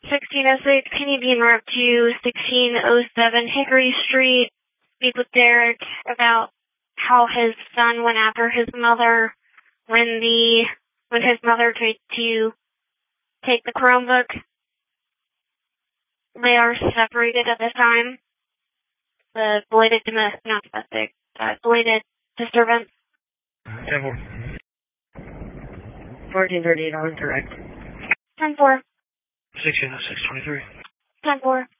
1606, can you be en route to 1607 Hickory Street? Speak with Derek about how his son went after his mother when his mother tried to take the Chromebook. They are separated at this time. The belated disturbance. 10-4. 1438 on correct. 10-4. 160623. 10-4.